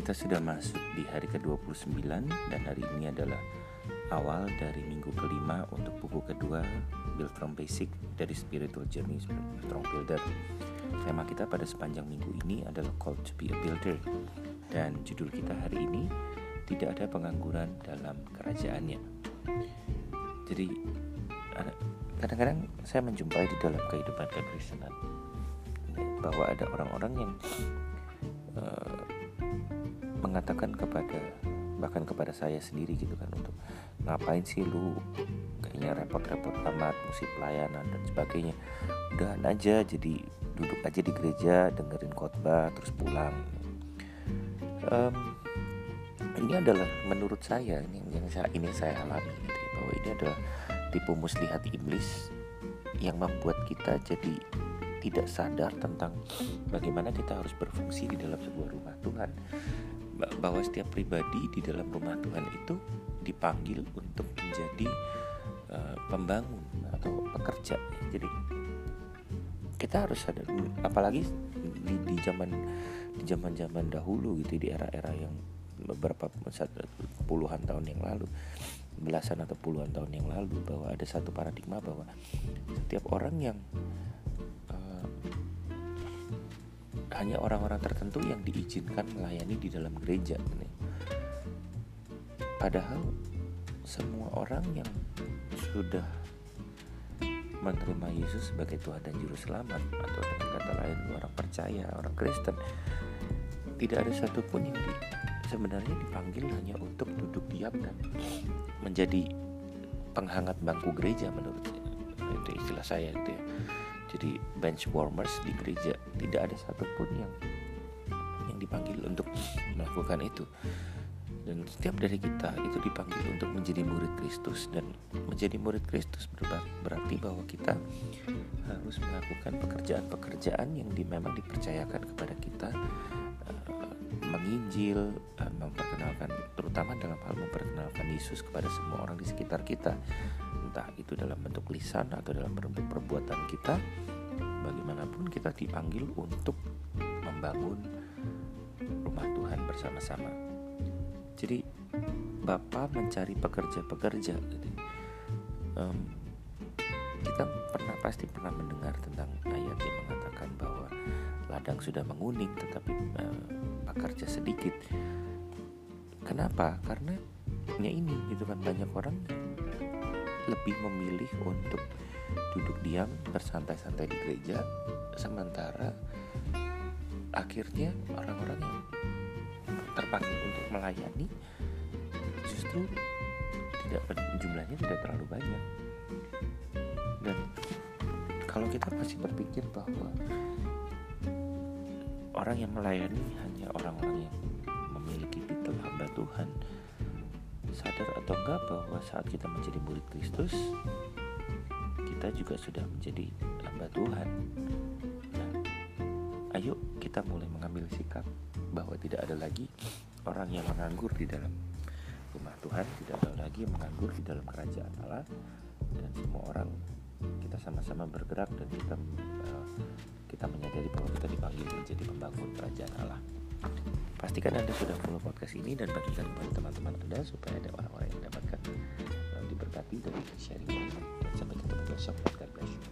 Kita sudah masuk di hari ke-29 dan hari ini adalah awal dari minggu kelima untuk buku kedua Build From Basic dari Spiritual Journey Strong Builder. Tema kita pada sepanjang minggu ini adalah Called to be a Builder, dan judul kita hari ini tidak ada pengangguran dalam kerajaannya. Jadi kadang-kadang saya menjumpai di dalam kehidupan kekristenan bahwa ada orang-orang yang mengatakan bahkan kepada saya sendiri gitu kan, untuk ngapain sih lu kayaknya repot-repot amat mesti pelayanan dan sebagainya, udahan aja, jadi duduk aja di gereja dengerin khotbah terus pulang. Ini adalah menurut saya ini saya alami gitu ya, bahwa ini adalah tipu muslihat iblis yang membuat kita jadi tidak sadar tentang bagaimana kita harus berfungsi di dalam sebuah rumah Tuhan, bahwa setiap pribadi di dalam rumah Tuhan itu dipanggil untuk menjadi pembangun atau pekerja. Jadi kita harus sadar, apalagi di zaman dahulu gitu, di era-era yang beberapa puluhan tahun yang lalu, belasan atau puluhan tahun yang lalu, bahwa ada satu paradigma bahwa setiap orang yang hanya orang-orang tertentu yang diizinkan melayani di dalam gereja. Padahal semua orang yang sudah menerima Yesus sebagai Tuhan dan Juru Selamat, atau dengan kata lain orang percaya, orang Kristen, tidak ada satupun yang sebenarnya dipanggil hanya untuk duduk diam dan menjadi penghangat bangku gereja, menurut itu istilah saya gitu ya. Jadi bench warmers di gereja, tidak ada satupun yang dipanggil untuk melakukan itu. Dan setiap dari kita itu dipanggil untuk menjadi murid Kristus, dan menjadi murid Kristus berarti bahwa kita harus melakukan pekerjaan-pekerjaan yang memang dipercayakan kepada kita, menginjil, memperkenalkan, terutama dalam hal memperkenalkan Yesus kepada semua orang di sekitar kita, entah itu dalam bentuk lisan atau dalam bentuk perbuatan kita. Bagaimanapun kita dipanggil untuk membangun rumah Tuhan bersama-sama. Jadi Bapa mencari pekerja-pekerja gitu. Kita pasti pernah mendengar tentang ayat yang mengatakan bahwa ladang sudah menguning tetapi pekerja sedikit. Kenapa? Karena ini gitu kan, banyak orang lebih memilih untuk duduk diam bersantai-santai di gereja, sementara akhirnya orang-orang yang terpanggil untuk melayani justru jumlahnya tidak terlalu banyak. Dan kalau kita masih berpikir bahwa orang yang melayani hanya orang-orang yang memiliki titel hamba Tuhan, sadar atau enggak bahwa saat kita menjadi murid Kristus, kita juga sudah menjadi hamba Tuhan. Nah, ayo kita mulai mengambil sikap bahwa tidak ada lagi orang yang menganggur di dalam rumah Tuhan, tidak ada lagi yang menganggur di dalam kerajaan Allah, dan semua orang kita sama-sama bergerak, dan kita menyadari bahwa kita dipanggil menjadi pembangun kerajaan Allah. Pastikan Anda sudah follow podcast ini dan bagikan kepada teman-teman Anda supaya ada orang-orang yang mendapatkan diberkati dari sharing ini. Sampai ketemu besok. God bless you.